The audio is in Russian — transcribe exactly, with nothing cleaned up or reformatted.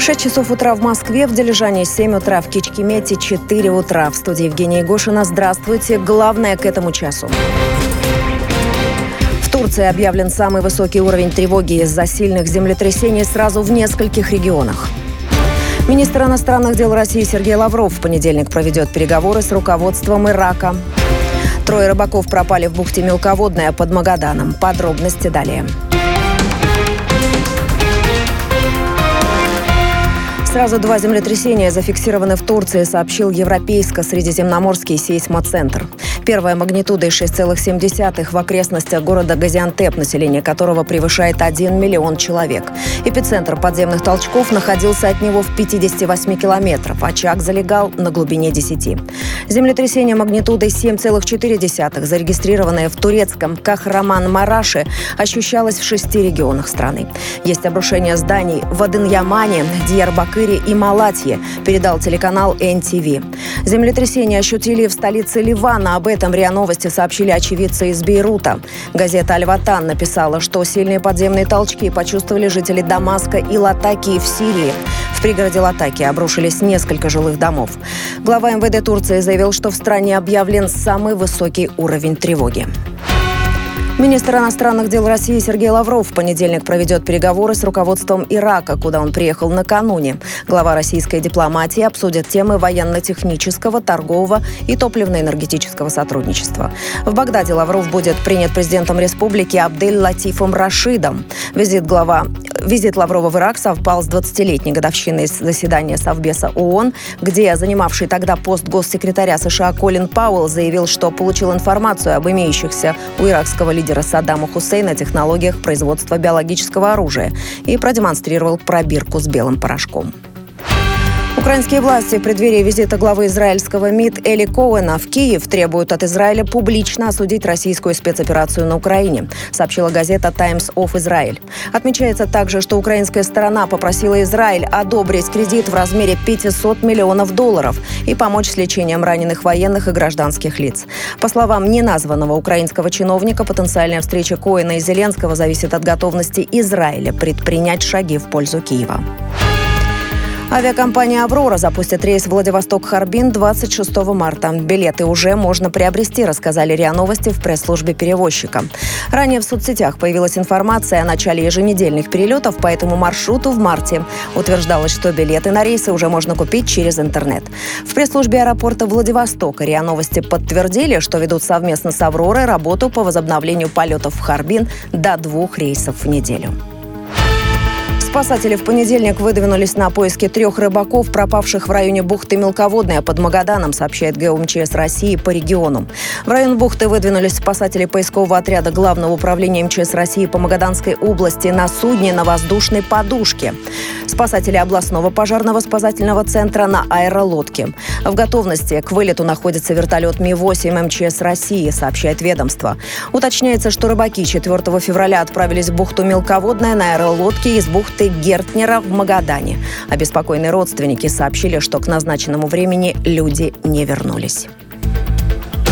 шесть часов утра в Москве, в Дилижане семь утра, в Кичкимете четыре утра. В студии Евгения Егошина. Здравствуйте. Главное к этому часу. В Турции объявлен самый высокий уровень тревоги из-за сильных землетрясений сразу в нескольких регионах. Министр иностранных дел России Сергей Лавров в понедельник проведет переговоры с руководством Ирака. Трое рыбаков пропали в бухте Мелководная под Магаданом. Подробности далее. Сразу два землетрясения зафиксированы в Турции, сообщил Европейско-Средиземноморский сейсмоцентр. Первая магнитудой шесть целых семь десятых в окрестностях города Газиантеп, население которого превышает один миллион человек. Эпицентр подземных толчков находился от него в пятидесяти восьми километрах. Очаг залегал на глубине десяти. Землетрясение магнитудой семь целых четыре десятых, зарегистрированное в турецком Кахраман-Мараше, ощущалось в шести регионах страны. Есть обрушение зданий в Адын-Ямане, Диярбакыре и Малатье, передал телеканал эн ти ви. Землетрясение ощутили в столице Ливана. Об этом РИА Новости сообщили очевидцы из Бейрута. Газета «Аль-Ватан» написала, что сильные подземные толчки почувствовали жители Дамаска и Латакии в Сирии. В пригороде Латакии обрушились несколько жилых домов. Глава эм вэ дэ Турции заявил, что в стране объявлен самый высокий уровень тревоги. Министр иностранных дел России Сергей Лавров в понедельник проведет переговоры с руководством Ирака, куда он приехал накануне. Глава российской дипломатии обсудит темы военно-технического, торгового и топливно-энергетического сотрудничества. В Багдаде Лавров будет принят президентом республики Абдель-Латифом Рашидом. Визит, глава... Визит Лаврова в Ирак совпал с двадцатилетней годовщиной заседания Совбеза ООН, где занимавший тогда пост госсекретаря США Колин Пауэлл заявил, что получил информацию об имеющихся у иракского лидера Саддама Хусейна технологиях производства биологического оружия и продемонстрировал пробирку с белым порошком. Украинские власти в преддверии визита главы израильского МИД Эли Коэна в Киев требуют от Израиля публично осудить российскую спецоперацию на Украине, сообщила газета «Times of Israel». Отмечается также, что украинская сторона попросила Израиль одобрить кредит в размере пятисот миллионов долларов и помочь с лечением раненых военных и гражданских лиц. По словам неназванного украинского чиновника, потенциальная встреча Коэна и Зеленского зависит от готовности Израиля предпринять шаги в пользу Киева. Авиакомпания «Аврора» запустит рейс Владивосток-Харбин двадцать шестого марта. Билеты уже можно приобрести, рассказали РИА Новости в пресс-службе перевозчика. Ранее в соцсетях появилась информация о начале еженедельных перелетов по этому маршруту в марте. Утверждалось, что билеты на рейсы уже можно купить через интернет. В пресс-службе аэропорта Владивостока РИА Новости подтвердили, что ведут совместно с «Авророй» работу по возобновлению полетов в Харбин до двух рейсов в неделю. Спасатели в понедельник выдвинулись на поиски трех рыбаков, пропавших в районе бухты Мелководная под Магаданом, сообщает гэ о эм че эс России по региону. В район бухты выдвинулись спасатели поискового отряда Главного управления эм че эс России по Магаданской области на судне на воздушной подушке. Спасатели областного пожарного спасательного центра на аэролодке. В готовности к вылету находится вертолет Ми восемь эм че эс России, сообщает ведомство. Уточняется, что рыбаки четвёртого февраля отправились в бухту Мелководная на аэролодке из бухты Гертнера в Магадане. Обеспокоенные родственники сообщили, что к назначенному времени люди не вернулись.